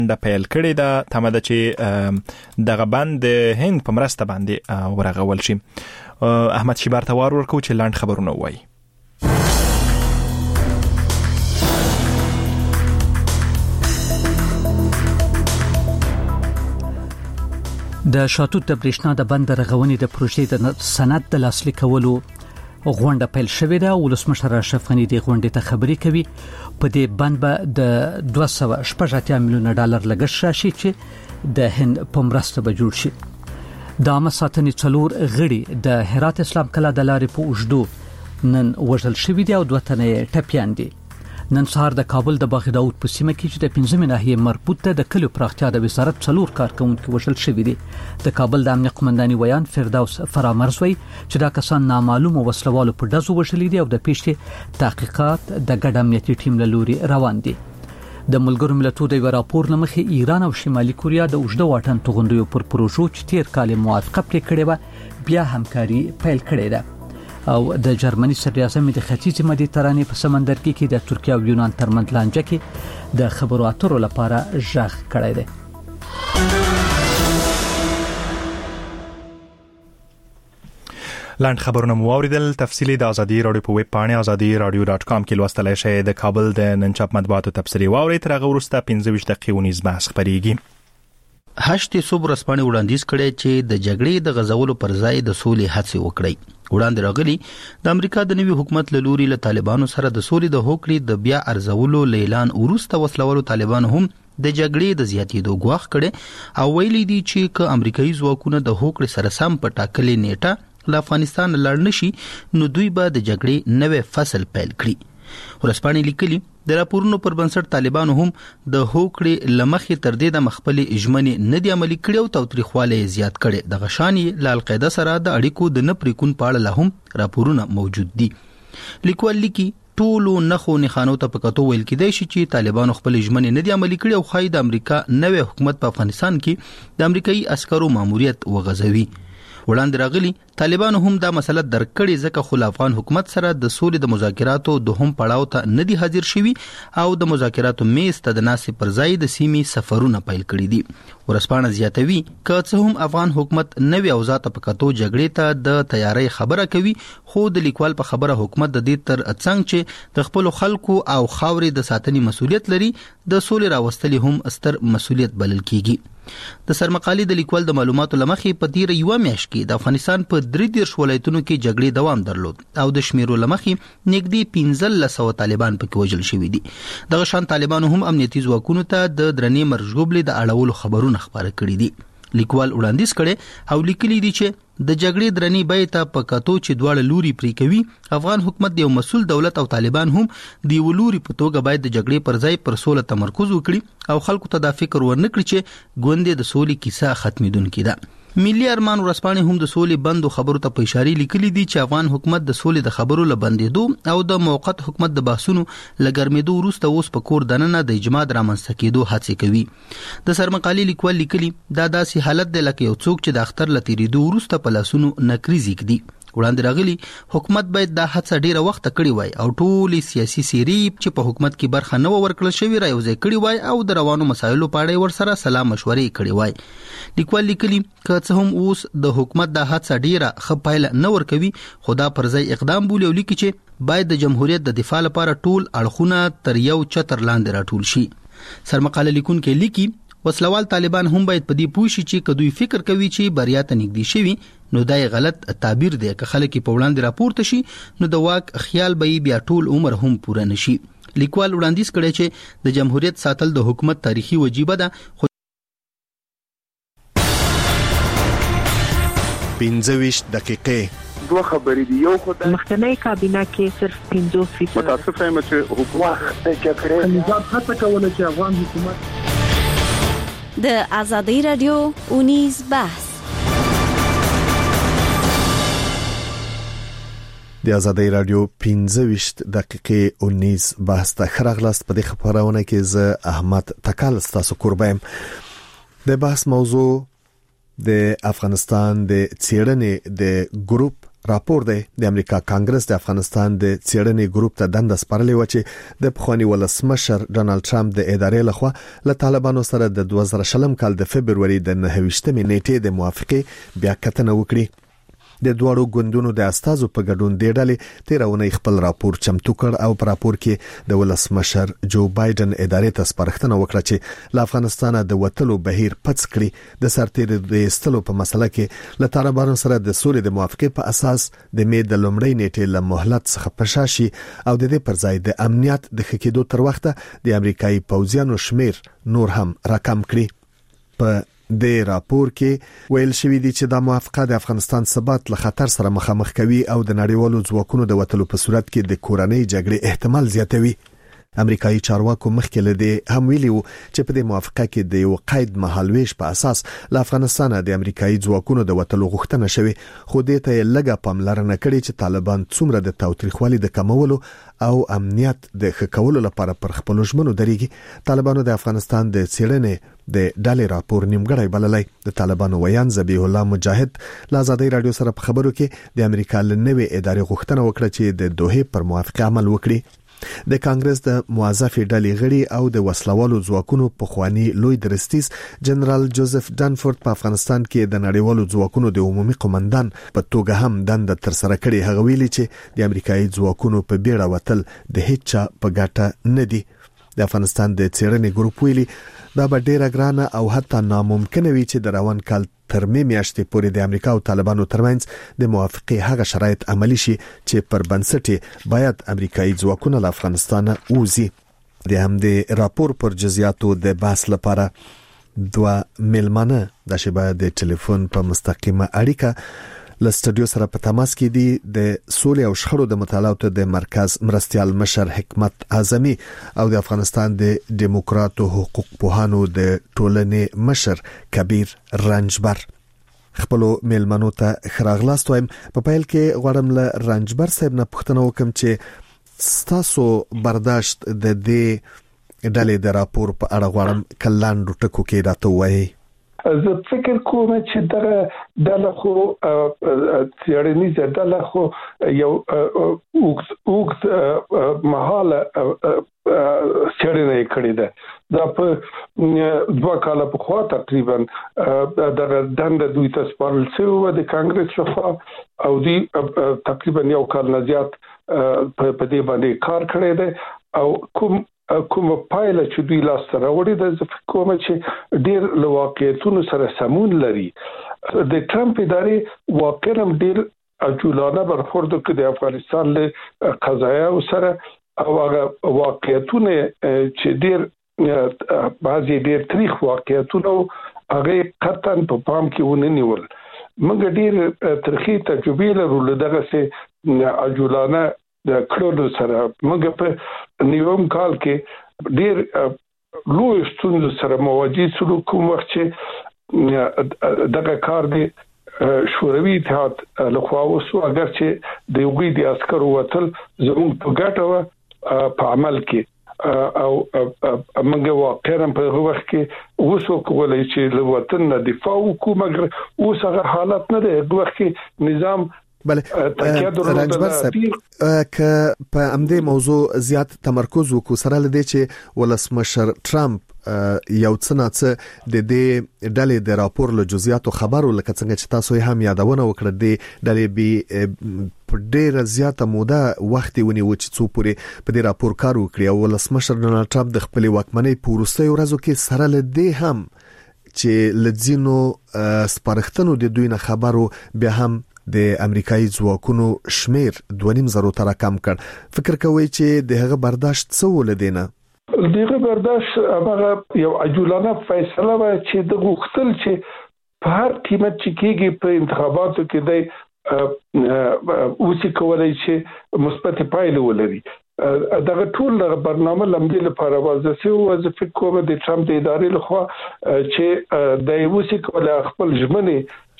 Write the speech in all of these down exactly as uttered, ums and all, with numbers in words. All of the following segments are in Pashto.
د پیل کړي دا تمه ده چې دغه بند هند په مرسته باندې ورغول شي. احمد شیبار ته وار ورکو چې لاند خبرونه وایي. د شاتوت د برېښنا د بند رغونې د پروژې د سند د لاسلیک کولو غونډه پیل شوې ده. ولسمشر اشرف غني د غونډې ته خبرې کوي. په دې بند به د دوه سوه شپږ اتیا میلیونه ډالر لګښت راشي چې د هند په مرسته به جوړ شي. د عامه ساتنې څلور غړي د هرات اسلام کلا د لارې په اوږدو نن وژل شوي دي او دوه تنه ټپیان دي. نن سهار د کابل د باغ داود په سیمه کې چې د پنځمې ناحیې مربوط ده د کلیو پراختیا د وزارت څلور کارکونکو وژل شوي دي. د کابل د امنیت قومنداني ویان فردوس فرامرزوي چې دا کسان نامعلومه وسلوالو په ډزو وژلي دي او د پیښې تحقیقات د ګډ امنیتي ټیم له لوري روان دي. د ملګرو ملتونو د راپور لمخې ایران او شمالي کوریا د اوږده واټن توغندیو پر پروژو چې تیر کال موافقه پرې کړې و بیا همکاري پیل کړې ده. او د جرمني صدر اعظم د ختیځ مدیترانې په سمندر کې کې د ترکیه او یونان ترمنځ لانجه کې د خبرو اترو لپاره ژغ کړی دی. لاند خبرونه مو اوریدل. تفصیلی د ازادي رادیو په ویب پاڼه ازادي رادیو ډاټ کام کې لوستلای شئ. د کابل د نن چاپ مطبوعاتو تبصرې واورئ. تر هغه وروسته پنځه ویشت دقیقې ونیز بحث خبرېږي. هشتې صبح رسپانې وړاندیز کړي چې د جګړې د غزولو پر ځای د سولې هڅې وکړي. وړاندې راغلي د امریکا د نوي حکومت له لوري له طالبانو سره د سولې د هوکړې د بیا ارزولو اعلان وروسته وسلوالو طالبان هم د جګړې د زیاتېدو غواخ کړي او ویلي دي چې ک امریکایي ځواکونه د هوکړې سره سم په ټاکلې نیټه له افغانستان لاړ نشي نو دوی به د جګړې نوې فصل پیل کړي. ورسپانې لیکلي د راپورونو پر بنسټ طالبانو هم د هوکړې لمخې تر دې د مخبلي اجمنې نه دی عملي کړي او توتریخواله زیات کړي. د غشاني ل القاعده سره د اړیکو د نه پریکون پاړه له هم راپورونه موجود دي. لیکوال لیکي ټولو نخو نخانو ته پکاتو ویل کېدای شي چې طالبانو خپل اجمنې نه دی عملي کړي او خای د امریکا نوې حکومت په افغانستان کې د امریکایي عسکرو ماموریت وغځوي. وړاندې راغلي طالبانو هم دا مسله درک کړي ځکه خو افغان حکومت سره د سولې د مذاکراتو دوهم پړاو ته نه دي حاضر شوي او د مذاکراتو میز ته د ناسې پر ځای د سیمې سفرونه پیل کړي دي. ورسپانه زیاتوي که څه هم افغان حکومت نوې اوضاع ته پکاتو جګړې ته د تیاری خبره کوي خو د لیکوال په خبره حکومت د دې تر څنګ چې د خپل خلکو او خاورې د ساتنې مسؤلیت لري د سولې راوستلې هم ستر مسؤلیت بلل کیږي. د سرمقالي د لیکوال د معلوماتو لمخې په تیر یو میاشت کې د افغانستان په درې دیرش ولایتونو کې جګړې دوام درلود او د شمیرو لمخې نږدې پنځلس سوه طالبان پکې وژل شوي دي. دغه شان طالبانو هم امنیتي ځواکونو ته د درنې مرجوبلې د اړولو خبرونه خبره کړي دي. لیکوال وړاندیز کړي او لیکلي دي چې د جګړې درنې بیه ته په کتو چې دواړه لوري پرې کوي افغان حکومت د یو مسؤل دولت او طالبان هم د یو لوري په توګه باید د جګړې پر ځای پر سوله تمرکز وکړي او خلکو ته دا فکر ورنکړي چې ګوندې د سولې کیسه ختمېدونکې ده. ملي ارمان ورسپانې هم د سولې بندو خبرو ته په اشاره لیکلي دي چې افغان حکومت د سولې د خبرو لبندېدو او د موقت حکومت د بحثونو لګرمېدو وروسته اوس په کور دننه د اجماع رامنځته کېدو هڅې کوي. د سرمقالي لیکوال لیکلي دا داسې حالت دی لکه یو څوک چې د اختر لتیریدو وروسته په لاسونو نکریزي کړي. وړاندې راغلي حکومت باید دا هڅه ډیره وخت کړی وای او ټول سیاسي سيري چې په حکومت کې برخه نه ورکړل شوی را یوځای کړی وای او د روانو مسایلو په اړه ورسره سلام مشورې کړی وای. لیکوال لیکلي که څه هم اوس د حکومت دا هڅه ډیره خپایله نه ورکوي خدا پر ځای اقدام بولی او لیکي چې باید د جمهوریت د دفاع لپاره ټول اړخونه تر یو چتر لاندې راټول شي. سرمقاله لیکونکو لیکي وسلوال طالبان هم باید په دې پوه شي چې کدوې فکر کوي چې بریا ته نږدې شوي نو دا غلط تعبیر دی. که خلک په وړاندې راپورته شي نو د واک خیال به بیا ټول عمر هم پوره نشي. لیکوال وړاندیز کړي چې د جمهوریت ساتل د حکومت تاریخي وجیبه ده. پنځه ویشت دقیقې دوه خبرې دي. یو خو د مخکنی کابینه کې صرف پنځوس فیصد متاسفه یم چې حکومت د جګړې نظام هڅه کوله چې افغان حکومت د ازادي رادیو اونیز بحث د ازادي رادیو پنځه ویشت دقیقې اونیز بحث ته خراغلاست. په دې خبرونه کې زه احمد تکال ستاسو قربایم. د بحث موضوع د افغانستان د څېړنې د ګروپ راپور دی د امریکا کانګرس د افغانستان د څېړنې ګروپ ته دنده سپارلې و چې د پخوانی ولسمشر ډونالد ټرمپ د ادارې لخوا له طالبانو سره د دوه زره شلم کال د فبرवरी د نهه ویشتمې نیټې د موافقې بیا کتنه وکړي. د دوړو ګوندونو د استازو په ګډون د ډلې تیرونه خپل راپور چمتو کړ او په راپور کې د ولسمشر جو بایدن ادارې ته سپارښتنه وکړه چې له افغانستان د وټلو بهیر پڅ کړي د سرتیر د استلو په مسله کې له طالبانو سره د سولې د موافقې په اساس د می د لومړۍ نیټې له مهلت څخه پشاشي او د دې پر ځای د امنیت د خکېدو تر وخته د امریکایي پوځیانو شمیر نور هم راکم کړي. په د راپور کې ویل شوی دی چې د موافقه د افغانستان ثبات له خطر سره مخامخ کوي او د نړیوالو ځواکونو د وټلو په صورت کې د کورنۍ جګړې احتمال زیاتوي. امریکایي چارواکو مخکې له دې هم ویلي وو چې په دې موافقه کې د یو قید مهالويش په اساس له افغانستان د امریکایي ځواکونو د وټلو غوښتنه شوې، خو دې ته لږه پاملرنه کړې چې طالبان څومره د تاوتریخوالي د کمولو او امنیت د ښه کولو لپاره پر خپل ژمنو درېږي. طالبانو د افغانستان د څېړنې د ډالې راپور نیمګړی بللی. د طالبانو ویان ذبیح الله مجاهد له آزادۍ رادیو سره په خبرو کې د امریکا له نوې ادارې غوښتنه وکړه چې د دوحې پر موافقه عمل وکړي. د کانګرس د موظفې ډلې غړي او د وسلوالو ځواکونو پخوانی لوی درستیز جنرال جوزف ډانفورد په افغانستان کې د نړیوالو ځواکونو د عمومي قومندان په توګه هم دنده تر سره کړې. هغه ویلي چې د امریکایي ځواکونو په بیړه وتل د هیڅ چا په ګټه نه دي. د افغانستان د څېړنې ګروپ ویلي دا به ډیره ګرانه او حتی ناممکن وي چې د روان کال تر می میاشتې پورې د امریکا او طالبانو ترمنځ د موافقې هغه شرایط عملی شي چې پر بنسټ باید امریکایي ځواکونه له افغانستان ووزي. د همدې راپور پر جزئیاتو د بحث لپاره دوه ملمانه د شبکې د ټلیفون په مستقیمه اړیکه له سټډیو سره په تماس کې دي. د سولې او شخړو د مطالعاتو د مرکز مرستيال مشر حکمت اعظمي او د افغانستان د دیموکراتو حقوق پوهانو د ټولنې مشر کبیر رنجبر. خپل ملمنو ته خراغلاست وایم. په پیل کې غواړم له رنجبر صاحب نه پوښتنه وکم چې ستاسو برداشت د دې ډلې د راپور په اړه غواړم کلاندو ټکو کې راته وایي. زه فکر کوم چې دغه د خو څېړنیزه د خو یو وګت وګت مهاله څېړنه کړې ده. دا په دوه کال په خوا تقریبا د دنده دوی ته سپارل شوی د کانګرس لخوا او دی تقریبا یو کال نه زیات په دې باندې کار کړی دی او کوم کوم پایله چې دوی لاس ته راوړي د کوم چې ډیر لواقعیتونو سره سمون لري. د ټرمپ ادارې واقعا ډیر اجولانه برخورد کوي د افغانستان له قضایا سره او هغه واقعیتونه چې ډیر بعضی ډیر تاریخ واقعیتونه هغه قطعا په پام کې ونه نیول. موږ ډیر تاریخي تجربه لرو دغه سه اجولانه د کړو سره. موږ په نیوم کال کې ډیر لوی ستونزو سره مواجه شو کوم وخت چې دغه کار دی شوروي اتحاد لخوا وسو اگر چې د یوګي د عسکرو وتل زموږ په ګټه په عمل کې او موږ واقعا په هغه وخت کې وسو کولای چې له وطن نه دفاع وکړو مګر اوس هغه حالت نه دی. هغه وخت کې نظام بله رنجبر صاحب که په همدې موضوع زیات تمرکز وکړو سره لدې چې ولسمشر ټرمپ یو څه نه څه د دې ډلې د راپور له جزئیاتو خبرو لکه څنګه چې تاسو هم یادونه وکړه د ډلې بي په ډېر زیاته موده وخت ونیو چې څو پورې په دې راپور کار وکړي او ولسمشر ډونالد ټرمپ د خپل واکمنۍ په وروستیو ورځو کې سره لدې هم چې لځینو سپارښتنو د دوی نه خبرو بیا هم د امریکایي ځواکونو شمیر دوه نیم زرو تر کم کړ. فکر کوي چې د هغه برداشت څه ولدینه؟ دغه برداشت هغه یو عجولانه فیصله و چې د غوښتل چې په هر قیمت چې کېږي په انتخاباتو کې د اوسې کولای چې مثبت پایله ولري. دغه ټول برنامه لمدې لپاره وظیفه او وظیفه کومه د ټرمپ د ادارې لخوا چې د اوسې کولای خپل ژمنې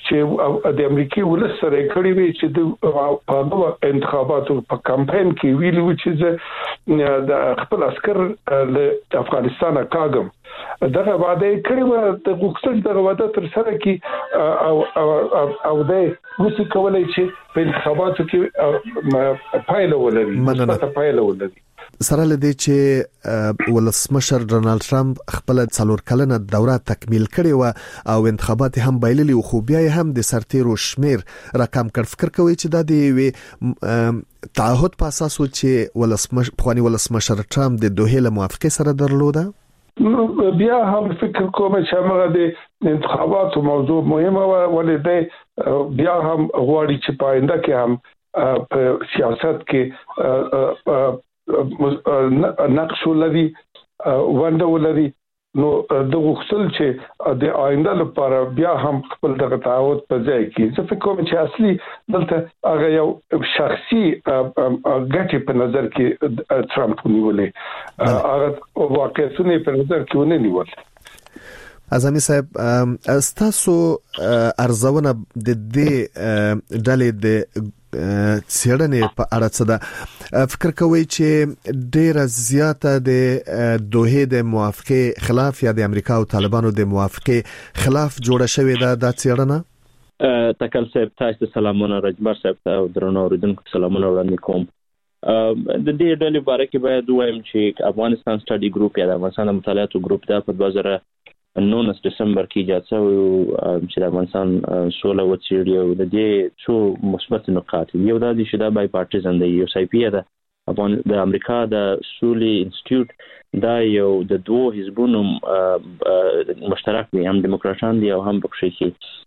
چې د امریکای ولس سره کړی وی چې د په نوو انتخاباتو په کمپاین کې ویلو چې د خپل عسكر له افغانستان کاغم دغه وعده کړی و د غوښتل دغه وعده تر سره کې او او او د وسی کولای چې په انتخاباتو کې پایله ولري مثبت پایله ولري سره لدی چې ولسمشر ډونالد ټرمپ خپل څلور کلنه دوره تکمیل کړي و او انتخابات هم بایللي خو بیا هم د سرتیرو شمیر رقم کړ. فکر کوي چې د دې تعهد په اساس و چې ولسمشر خواني ولسمشر ټرمپ د دوه له موافقه سره درلوده. نو بیا هم فکر کوم چې هغه د انتخاباتو موضوع مهمه و ولې بیا هم غواړي چې پاینده کې هم په سیاست کې نقش ولري ونده ولري. نو د غوښتل چې د آینده لپاره بیا هم خپل دغه تعهد په ځای کې زه فکر کوم چې اصلي دلته هغه یو شخصي ګټه په نظر کې ټرمپ نیولې هغه واقعیتونه په نظر کې ونه نیول. اعظمي صاحب استاسو ارزونه د دې ډلې د سیړنې په اړه څه ده؟ فکر کوي چې ډیره زیاته د دوه د موافقه خلاف یا د امریکا او طالبانو د موافقه خلاف جوړه شوې ده د سیړنه؟ تکل صاحب تاسو سلامونه رجبر صاحب او درنو اوریدونکو سلامونه وړاندې کوم. د دې ډلې باره کې باید وایم چې افغانستان سټډي ګروپ یا د افغانستان مطالعاتو ګروپ دا په دوه زره نولس دسمبر کې ایجاد شوی چې د افغانستان سوله وڅېړي او د دې څو مثبت نقاط یو دا دي چې دا بای پارټیزن دی. یو سی پی ده افغان د امریکا د سولې انسټیټیوټ دا یو د دوه حزبونو مشترک دي، هم دیموکراتان دي او هم پکې کې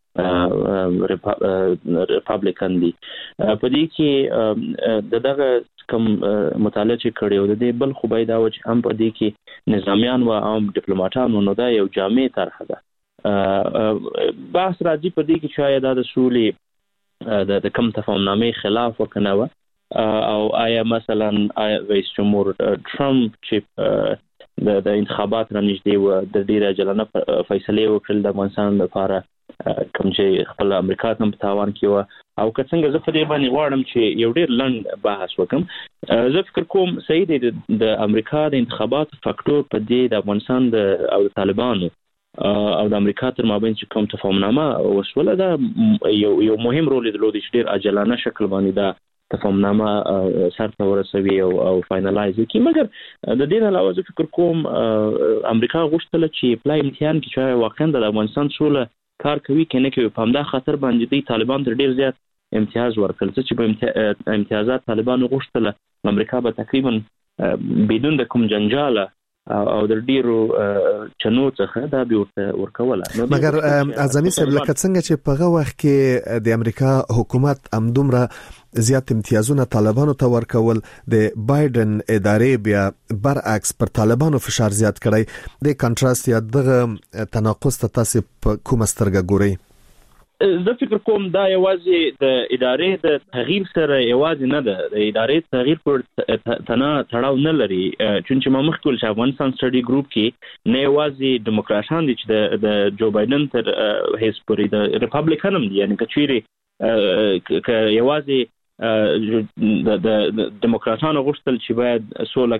ریپابلیکن دي. په دې کې د دغه کوم مطالعه چې کړي او د دې بل خو باید دا و چې هم په دې کې نظامیان او عام ډیپلوماټان نو دا یو جامع طرح ده. بحث راځي په دې کې شاید د سولې د کم تفاهمنامې خلاف وکنه او آیا مثلا آیا رئیس جمهور ټرمپ چې د د انتخابات را نږدې و د ډیره جلانه فیصله وکړل د افغانستان لپاره کوم چې خپل امریکا هم په تاوان کې و او که څنګه زه په دې باندې غواړم چې یو ډیر لنډ بحث وکم. زه فکر کوم صحیح دی د امریکا د انتخابات فاکتور په دې د افغانستان د او د طالبانو او د امریکا تر مابین چې کوم تفاهمنامه وسوله دا یو یو مهم رول درلود چې ډیر عاجلانه شکل باندې دا تفاهمنامه سرته ورسوي او او فاینلایز کی. مګر د دې علاوه زه فکر کوم امریکا غوښتل چې پلای امتحان کې چې واقعا د افغانستان سوله کار کوي کنه کوي په همدا خاطر باندې دی طالبان تر ډیر زیات امتیاز ورکړل چې په امتیازات طالبان غوښتل امریکا به تقریبا بدون د کوم جنجاله او د ډیرو چنو څخه دا به ورکوله. مګر اعظمي صاحب لکه څنګه چې په هغه وخت کې د امریکا حکومت همدومره زیات امتیازونه طالبانو ته ورکول، د بایدن ادارې بیا برعکس پر طالبانو فشار زیات کړی. د کنټراست یا دغه تناقض ته تاسو په کومه سترګه ګورئ؟ زه فکر کوم دا یوازې د ادارې د تغییر سره یوازې نه ده، د ادارې تغییر پر تنا تړاو نه لري. چونچې ما مخکې ویل چې افغانستان سټډي ګروپ کې نه یوازې دیموکراتان دي چې د جو بایدن تر هیڅ پورې د ریپابلیکن هم دي، یعنی کچېرې ک یوازې د دیموکراتانو غوښتل چې باید سوله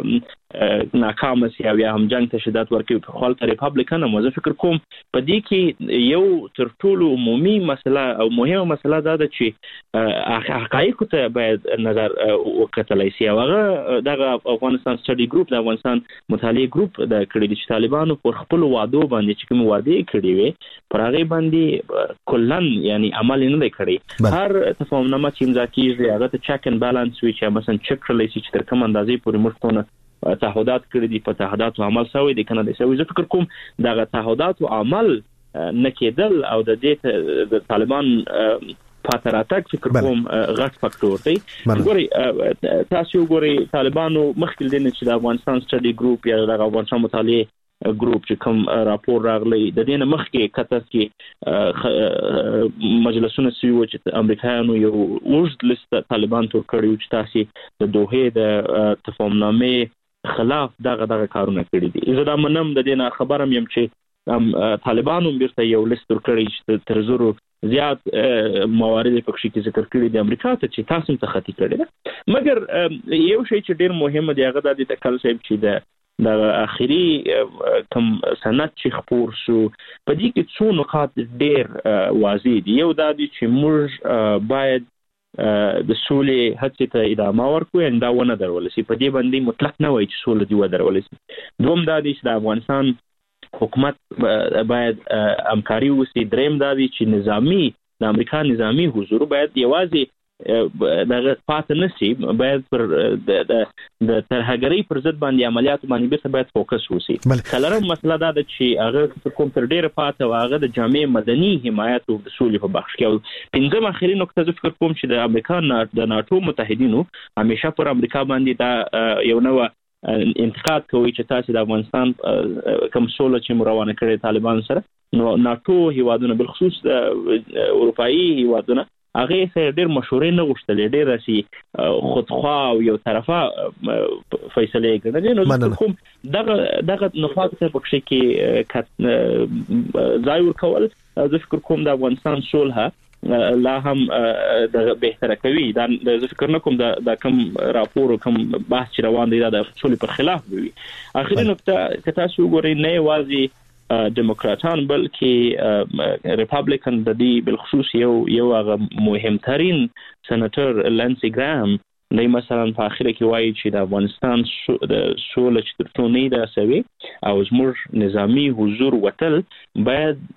ناکامه شي او یا هم جنگ ته شدت ورکړي، په خپل ریپابلیکن هم زه فکر کوم په دې کې یو تر ټولو عمومي مسله او مهمه مسله دا ده چې حقایق ته باید نظر وکړل شي. هغه دغه افغانستان سټډي ګروپ د افغانستان مطالعه ګروپ د کړي چې طالبانو پر خپل وعده باندې چې کوم وعده کړي وي پر هغه باندې کلن یعنی عمل نه کړي. هر تفاهمنامه چې کیږي هغه ته چک اند بالانس وی چې مثلا چک کړلی شي چې تر کوم اندازې پورې مخکونه تعهدات کړی دي، په تعهداتو عمل شوی دی کنه دی شوی. زه فکر کوم دغه تعهداتو عمل نه کېدل او د دې د طالبان پاتراتک فکر کوم غټ فاکتور دی. ګوري تاسو ګوري طالبانو مخکې دینه چې د افغانستان سټډي ګروپ یا د افغانستان مطالعه ګروپ چې کوم راپور راغلی د دې نه مخکې قطر کې مجلسونه سوي چې امریکایانو یو اوږد لیست طالبان تور کړی چې تاسو د دوه د تفاهمنامې خلاف دغه دغه کارونه کړی دي. زه دا منم د دې نه خبرم یم چې طالبانو بیرته یو لیست تور کړی چې تر زورو زیات موارد پکې کې ذکر کړی د امریکا ته چې تاسو ته خطي کړی ده. مګر یو شی چې ډیر مهم دی هغه د تکل صاحب چې د د اخیری کوم سند چې خبر شو په دې کې څو نقاط ډیر واضح دي. یو دا دی چې موږ باید د سولې هڅې ته ادامه ورکړو ان دا ونه درولسي په دې باندې مطلق نه وایي چې سولې دی و درولسي. دوم دا دی چې د افغانستان حکومت باید همکاري وکړي. دریم دا دی چې نظامی د امریکا نظامی حضور باید یوازې دغه پاتې نشي، باید پر د ترهګرۍ پر ضد باندې عملیات باندې به باید فوکس وشي. څلورم مسله دا ده چې هغه کوم تر ډیره پاتې واغه د جامع مدني حمایت او د سولې په بخش کې. او پنځم اخري نقطه زه فکر کوم چې د امریکا د ناتو متحدینو همیشه پر امریکا باندې دا یو نوع انتقاد کوي چې تاسو د افغانستان کوم سوله چې مروانه کړي طالبان سره، نو ناتو هیوادونه بل خصوص د اروپאי هیوادونه هغه سره ډېر مشورې نه غوښتلې، ډېر راسي خودخوا او یو طرفه فیصله کړي. نو کوم دغه دغه نقاط ته پکې کې ځای ورکول زه فکر کوم د افغانستان صلح لا هم د بهتره کوي. دا زه فکر نه کوم د کوم راپور او کوم بحث چې روان دی دا د صلح په خلاف وي. اخري نقطه که تاسو وګورئ نه یوازې دموکراتان بلکې ریپابلیکن د دې بالخصوص یو یو هغه مهمترین سنټر لانسی ګرام نه مثلا په اخر کې وایي چې د افغانستان د سولې چې ترڅو نه ده سوي او زموږ نظامی حضور وتل باید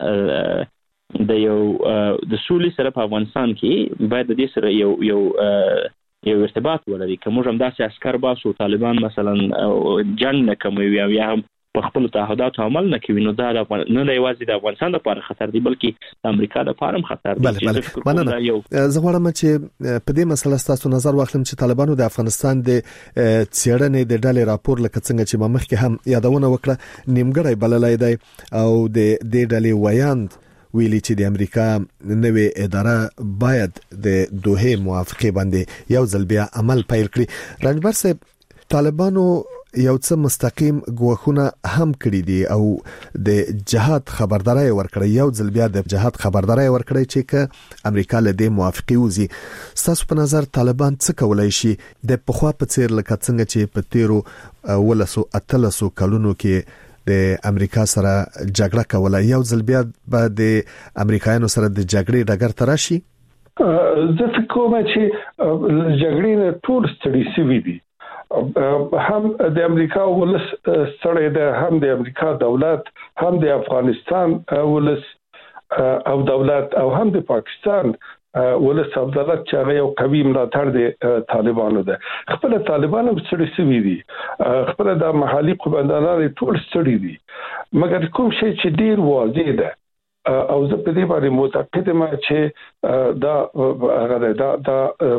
د یو د سولې سره په افغانستان کې باید د دې سره یو یو یو ارتباط ولري. که موږ هم داسې عسكر باسو طالبان مثلا جنگ نه کوي او یا هم په خپل تعهداتو عمل نه کوي، نو دا نه یوازې د افغانستان لپاره خطر دی بلکې د امریکا لپاره هم خطر دی. یو زه غواړم چې په دې مسله تاسو نظر واخلم چې طالبانو د افغانستان د څېړنې د ډلې راپور لکه څنګه چې ما مخکې هم یادونه وکړه نیمګړی بللای دی او د دې ډلې ویاند ویلي چې د امریکا نوې اداره باید د دوه موافقه باندې یو ځل بیا عمل پیل کړي. رنجبر صاحب، طالبانو یو څه مستقیم غوښونه هم کړی دي او د جهاد خبرداري ورکړی، یو ځل بیا د جهاد خبرداري ورکړی چې ک امریکا له دې موافقه وزي. تاسو په نظر طالبان څه کولای شي د پخوا په څیر لکه څنګه چې په تیرو ولسو اتلسو کلونو کې د امریکا سره جګړه کوله، یو ځل بیا به د امریکایانو سره د جګړې ډګر ته راشي؟ زه فکر کوم چې جګړې نه ټول ستړي شوي دي، هم د امریکا ولس ستړي ده، هم د امریکا دولت، هم د افغانستان ولس او دولت او هم د پاکستان ولس او دولت چې هغه یو قوي ملاتړ د طالبانو ده. خپل طالبانو ستړي شوي دي، خپل د محلي قومندانان ټول ستړي دي، مګر کوم شی چې ډیر واضح ده او زه په دې باندې معتقد یم چې دا هغه دا دا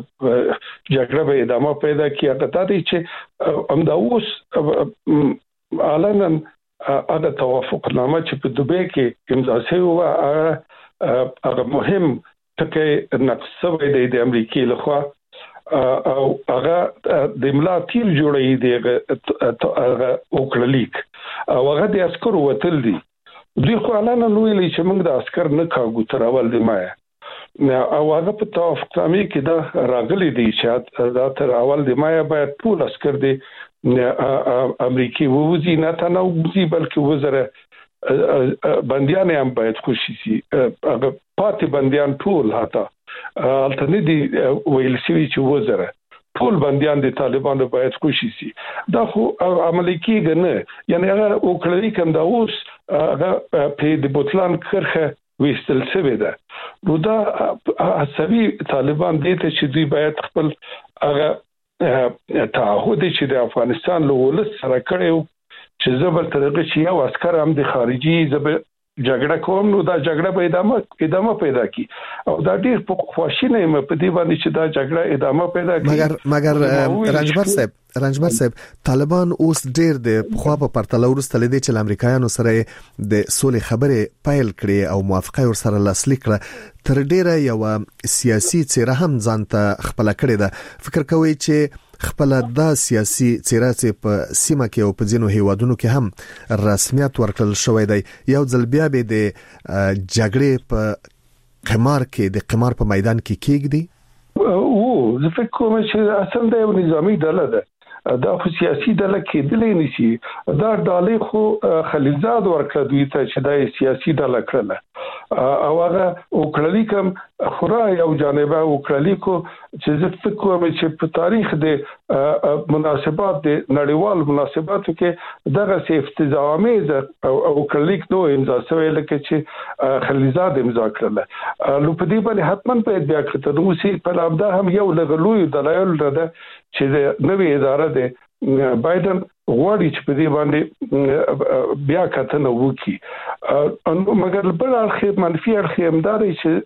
جګړه به ادامه پیدا کړي. هغه دی چې همدا اوس علنا هغه توافقنامه چې په دوبه کې امضا شوی و هغه مهم ټکی نقص شوی دی د امریکای لخوا او هغه د ملا تیر جوړی دی هغه وکړلیک او هغه د عسکرو وتل دي. دوی خو علنا ویلي چې موږ د عسكر نه کاغو تر اول د مایا او هغه په توافقنامه کې دا راغلي دي چې دا تر اول د مایا باید ټول عسكر دي امریکای ووزي، نه تنه ووزي بلکې وزره بنديان هم باید خوشي شي. هغه پاتې بنديان ټول هاته الټنی دي ویل شي چې وزره ټول بنديان د طالبانو باید خوشي شي. دا خو عملي کېږي نه، یعنی هغه وکړي کوم دا اوس هغه په د بوتلان کرخه وستل شوی ده. نو دا عصبي طالبان دي ته چې دوی باید خپل هغه تعهد چې د افغانستان له ولس سره کړو چې زبر طریقې چې یو عسكر هم د خارجي زبر جګړه کوم، نو دا جګړه به ادامه ادامه پیدا کی او دا ډیر په خواشینه م په دې باندې چې دا جګړه ادامه پیدا کی. مګر مګر رنجبر صاحب رنجبر صاحب طالبان اوس ډیر د خو په پرتله ورسته لیدي چې امریکایانو سره د سولې خبرې پیل کړي او موافقه ور سره لاسلیک کړه، تر ډیره یو سیاسي څیره هم ځانته خپل کړي ده. فکر کوي چې خپل د سیاسي څیره چې په سیمه کې او په ځینو هیوادونو کې هم رسمیت ورکړل شوی دی، یو ځل بیا به د جګړې په قمار کې د قمار په میدان کې کېږدي؟ او زه فکر کوم چې اصل د یو نظامی ډله ده، دا خو سیاسي ډله کېدلې نشي. دا ډالې خو خلیلزاد ورکړه دوی ته چې دا سیاسي ډله کړله او هغه وکړلی کوم خورا یو جانبه وکړلی کو چې زه فکر کوم چې په تاریخ د مناسبات د نړیوال مناسباتو کې دغه سي افتضاحامیز او وکړلیک نو امضا شوی لکه چې خلیلزاد امضا کړله. نو په دې باندې حتماً په بیا کړه نو سي په لابدا هم یو لغلوی دلایل ده چې د نوې اداره د بایدن غواړي چې په دې باندې بیا کتنه وکړي. مګر بل اړخ منفي اړخ هم دا دی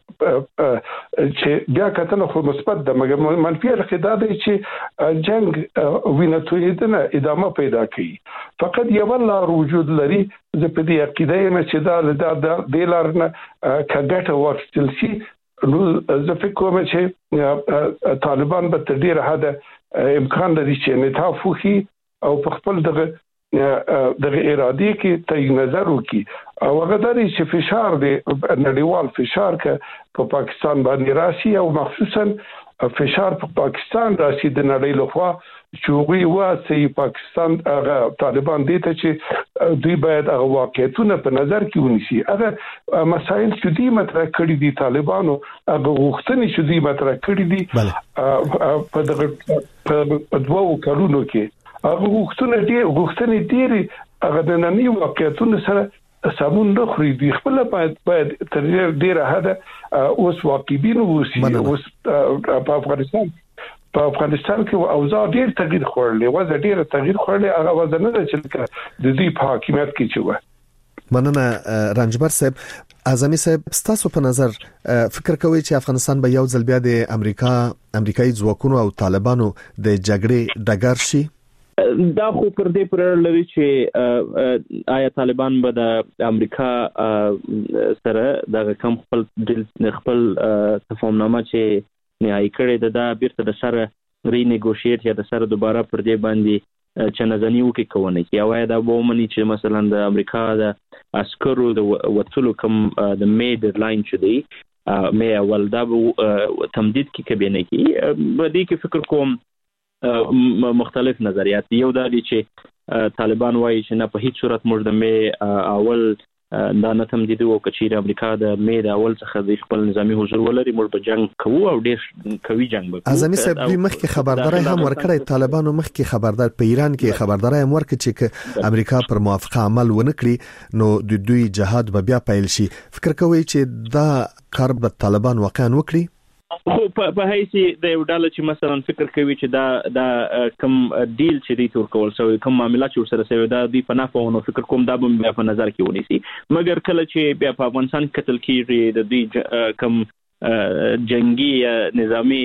چې چې بیا کتنه خو مثبت ده، مګر منفي اړخ دا دی چې جنگ وینتویدنه ادامه پیدا کوي. فقط یو لار وجود لري. زه په دې عقیده یم چې دا د دې لار نه کګټه واخیستل شي. نو زه فکر کوم چې طالبان به تر ډیره حده امکان لري چې انعطاف وکړي او په خپل دغه دغه ارادي کې تعین نظر وکړي او هغه درې چې فشار دی نړیوال فشار کې په پاکستان باندې راشي او مخصوصا فشار په پاکستان راشي د نړۍ لخوا چې وی واسي پاکستان هغه طالبان دي ته چې دوی باید هغه واقعیتونه په نظر کې ونیسي. هغه مسایل چې دوی مطرح کړی دي طالبانو هغه غوښتنې چې دوی مطرح کړی دي په دغه په دوه کلونو کې هغه غوښتنې دي غوښتنې دي هغه د ننني واقعیتونو سره سمون نه خوري. دوی خپل باید باید تر ډیره حده اوس واقعبین اوسي. اوس په افغانستان په افغانستان کې اوضاع ډیر تغییر خورلې وځه ډیر تغییر خورلې هغه وځه نه چې د دې په حکومت کې چې و. مننه رنجبر صاحب. اعظمي صاحب ستاسو په نظر فکر کوي چې افغانستان به یو ځل بیا د امریکا امریکایي ځواکونو او طالبانو د جګړې ډګر شي؟ دا خو پر دې پر لري چې آیا طالبان به د امریکا سره د کم خپل خپل تفاهمنامه چې نهایی کړي ده دا بیرته د سره ری نیګوشیټ یا د سره دوباره پر دې باندې چې نزنی وکي کوونه کی او دا به ومني چې مثلا د امریکا د عسکرو د وټلو کم د می ډیډلاین چې دی مې اول دا تمدید کې کبینه کې په دې کې فکر کوم مختلف نظریات. یو دا دي چې طالبان وایي چې نه په هیڅ صورت موږ د می اول دا نه تمدید او کچیر امریکا د می د اول څخه د خپل نظامی حضور ولري موږ په جنگ کوو او ډیر کوي جنگ وکړو. اعظمي صاحب دوی مخکې خبرداري هم ورکړی طالبانو مخکې خبردار په ایران کې خبرداري هم ورکړي چې امریکا پر موافقه عمل ونه کړي نو د دوی جهاد به بیا پیل شي. فکر کوي چې دا کار به طالبان واقعا وکړي؟ خو په هیڅ د یو ډول چې مثلا فکر کوي چې دا دا کم ډیل چې دی تور کول سوی کوم معاملات چې سره سوی دا دی په نافونه فکر کوم دا به په نظر کې ونیسي. مګر کله چې بیا په افغانستان قتل کیږي د دې کم جنگي نظامی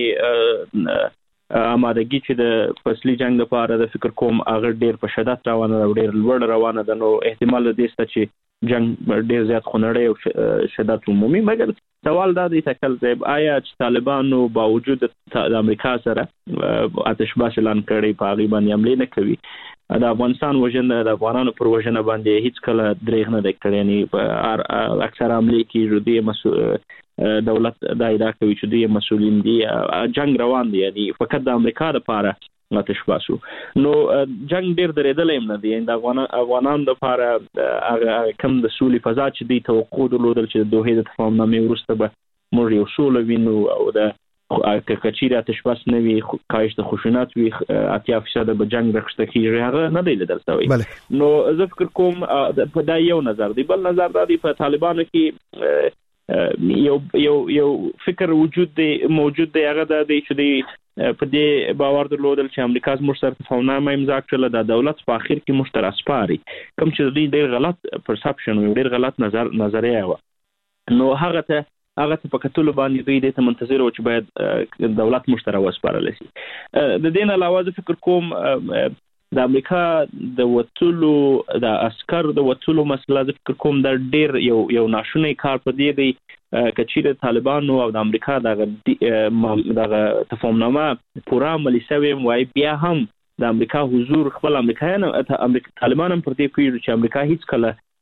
آمادګي چې د فصلي جنگ لپاره د فکر کوم هغه ډیر په شدت روانه ده ډیر لوړ روانه ده نو احتمال دې ست چې جنگ ډیر زیات خنړی او شدت عمومي. مګر سوال دا دی تکل زیب آیا چې طالبانو باوجود د امریکا سره آتش باز اعلان کړي په غیبان حمله نه کوي د افغانستان وژنه د افغانانو پر وژنه باندې هیڅ کله درېغ نه دکړي یعنی په اکثر عملي کې ردی مسؤل دولت دا ادعا کوي چې دوی مسؤلین دي جنگ روان دي یعنی فقط د امریکا لپاره آتش باسو نو جنگ ډیر درېدل هم نه دي د افغان افغانانو لپاره هغه کم د سولې فضا چې دی توقع درلودل چې د دوه د تفاهمنامې وروسته به موږ یو سوله وینو او د کچیر آتش بس نه وي کاهش د خشونت وي اتیا فیصد به جنگ رخصته کیږي هغه نه دی لیدل شوی. نو زه فکر کوم په دا یو نظر دی. بل نظر دا دی په طالبانو کې یو یو یو فکر وجود دی موجود دی هغه د دې چې دی په دې باور درلودل چې امریکا زموږ سره تفاهمنامه امضا کړله د دولت په اخر کې موږ تر اسپاري کوم چې دوی ډېر غلط پرسپشن او ډېر غلط نظر نظریه و نو هغه ته هغه په کتلو باندې دوی د منتظر او چې باید دولت مشترک وسپارل شي. د دې نه علاوه فکر کوم د امریکا د وټلو د عسكر د وټلو مسله فکر کوم د ډیر یو یو ناشونی کار په دی دی کچیر طالبانو او د امریکا د د تفاهمنامه پورا عملي شوی وای بیا هم د امریکا حضور خپل امریکایان امریکا طالبان هم پر دې پیړ چې امریکا هیڅ کله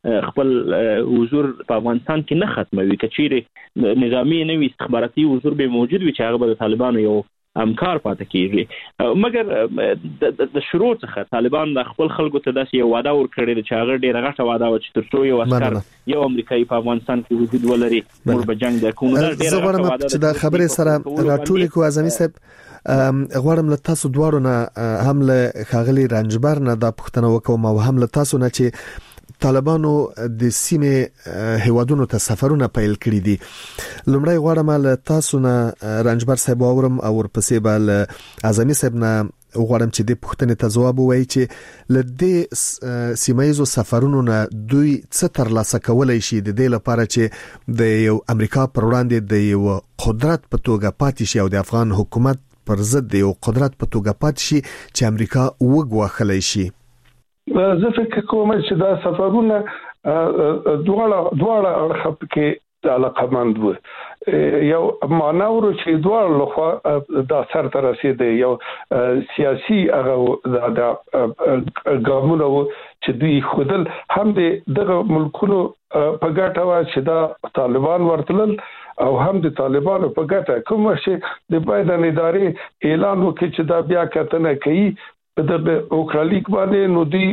خپل حضور په افغانستان کې نه ختموي. کچېره نظامی نوي استخباراتي حضور به موجود وي چې هغه به د طالبانو یو همکار پاتې کیږي. مګر د شروع څخه طالبان د خپل خلکو ته داسې یو وعده ورکړې چې هغه ډېره غټه وعده و چې ترڅو یو عسکر یو امریکایي په افغانستان کې وجود ولري موږ به جنگ وکړو. زه غواړم چې د خبرې سره راټولې کو اعظمي صاحب، غواړم له تاسو دواړو نه هم له خاغلی رنجبر نه د پښتنو وکوم او هم له تاسو نه چې طالبانو د سیمې هیوادونو ته سفرونه پیل کړی دي. لومړی غواړم له تاسو نه رنجبر صاحب اورم او ورپسې به اعظمي صاحب نه غواړم چې د پښتنې ته ځواب ووایي چې له دې سیمایزو سفرونو نه دوی څه ترلاسه کولای شي د دې لپاره چې د یو امریکا پر وړاندې د یو قدرت په توګه پاتې شي او د افغان حکومت پر ضد د یو قدرت په توګه پاتې شي چې امریکا وګواښلی شي. زه فکر کوم چې دا سفرونه دواړه دواړه اړخ کې علاقمند وو. یو مانور چې دواړه لخوا د سر تر رسیدي یو سیاسي هغه د ګامونو چې دوی خودل هم دغه ملکونو په ګټه وا چې دا طالبان ورتلل او هم د طالبانو په ګټه کوم چې د بایدن ادارې اعلان وکړي چې دا بیا کتنه کوي د اوکرالیک باندې نو دی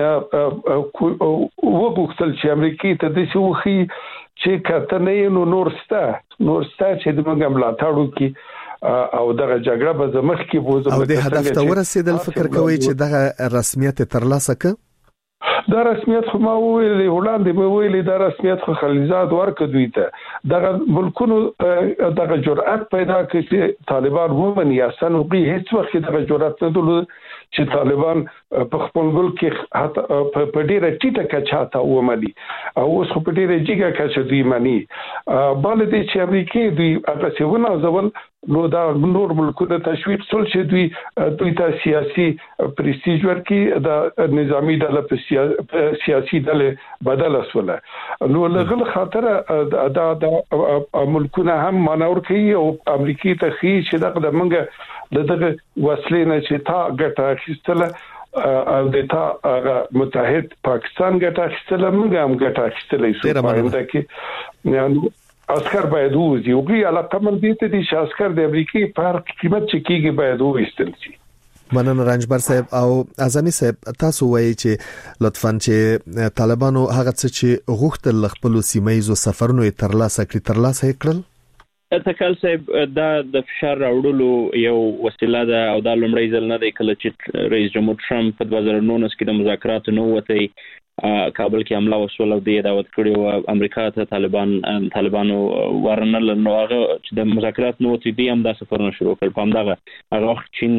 وګورل چې امریکای ته د شوخي چې کتنه نو نورستا نورستا چې د موږ ملاتړو کې او دغه جګړه به زمخ کې بوزم او د هدف ته ورسېدل فکر کوي چې دغه رسمیت ترلاسه ک دا رسمیت خو ما ویلې وړاندې به ویلې دا رسمیت خو خلیزات ورکړ دوی ته دغه ملکونو دغه جرأت پیدا کړي چې طالبان ومني اصلا وقي هیڅ وخت دغه جرأت نه درلود چې طالبان په خپل ګل کې حتی په ډیره ټیټه کچه تا ومني او اوس په ډیره جګه کچه دوی مني. بل دې چې امریکای دوی هغه څونه ځول نو دا نور ملکونه تشویق سول چې دوی دوی ته سیاسي پرستیج ورکړي د نظامی ډله په سیاسي ډله بدل اسوله نو لغل خاطر دا د ملکونه هم مانور کوي او امریکای ته خي چې دغه د منګه دغه وسلې نه چې تا ګټه اخیستله او د تا متحد پاکستان ګټه اخیستله موږ هم ګټه اخیستلې سو پاینده کې یعنی عسكر باید وځي او غي علاقه من دي ته دي چې عسكر د امریکای پر قیمت چې کیږي باید وېستل شي. مننه رنجبر صاحب او اعظمي صاحب تاسو وایي چې لطفاً چې طالبانو هغه څه چې غوښتل خپل سیمایزو سفرونو ترلاسه کړي ترلاسه کړل. تکل صاحب دا د فشار راوړلو یو وسیله ده او دا لومړی ځل نه دی کله چې رئیس جمهور ټرمپ په دوه زره نولس کې د مذاکراتو نو وتی کابل کې حمله وسول او د دعوت کړي او امریکا ته طالبان طالبانو ورنل نو هغه چې د مذاکرات نو وتی دی هم دا سفرونه شروع کړ په همدغه هغه وخت چین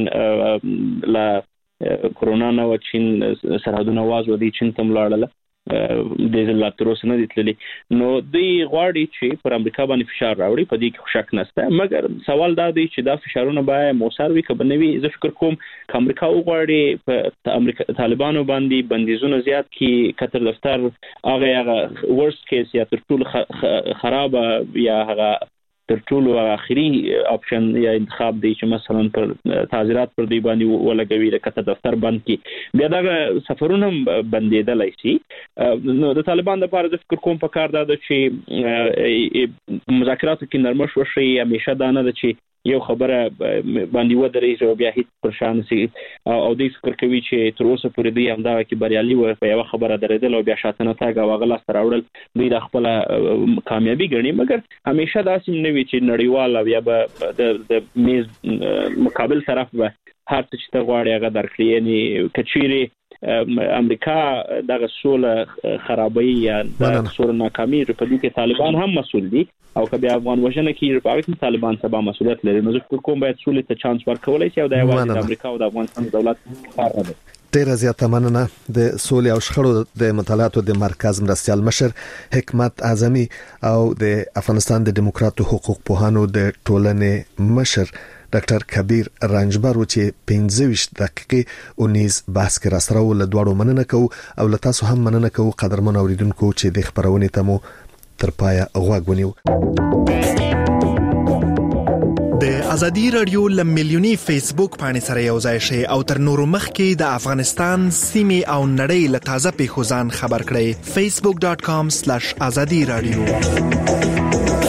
لا کرونا نو چین سرحدونه واز ودی چین ته ملاړل د زلات تروس نه دتللی نو دوی غواړي چې پر امریکا باندې فشار راوړي په دې کې شک نشته مګر سوال دا دی چې دا فشارونه باید موثر وي که بنوي. زه فکر کوم چې امریکا وغواړي په امریکا طالبانو باندې بندیزونه زیات کی کتر دفتر هغه هغه ورست کیس یا تر ټولو خراب یا هغه تر ټولو اخري اپشن یا انتخاب دی چې مثلا پر تعزیرات پر دی باندې ولګوي د کته دفتر بند کی بیا دا سفرونه بندیدلای شي. نو د طالبان د لپاره د فکر کوم په کار دا چې مذاکراتو کې نرمش وشي همیشه دا نه ده چې یو خبره باندې ودرې او بیا هیڅ پرشان سي او د فکر کوي چې تر اوسه پورې دی هم دا کې بریالي و په یو خبره درېدل او بیا شاتنه تاګه واغله ستراوړل دوی د خپل کامیابی ګڼي مګر همیشه دا سیم نه وی چې نړیوال او یا د د میز مقابل طرف به هر څه چې ته غواړي هغه درکړي یعنی کچيري امریکا دغه سوله خرابوي یا د سوله ناکامي په دې کې طالبان هم مسؤل دي او کبه افغان وژنه کې په اړه طالبان سبا مسؤلیت لري. نو زه کوم باید سوله ته چانس ورکولای شي او د یوازې امریکا او د افغانستان دولت کار دی. ډیره زیاته مننه د سولې او شخړو د مطالعاتو د مرکز مرستيال مشر حکمت اعظمي او د افغانستان د دیموکراتو حقوق پوهانو د ټولنې مشر ډاکټر کبیر رنجبر چې پنځه ویشت دقیقې اونیز بحث کې را سره ول دوړو مننه کو او له تاسو هم مننه کو قدرمن اوریدونکو چې د خبرونه ته مو تر پایه غوږ ونیو. د ازادي رادیو لملیونی فیسبوک باندې سره یو ځای شي او تر نورو مخکې د افغانستان سیمه او نړۍ له تازه پیښو ځان خبر کړئ facebook dot com slash azadi radio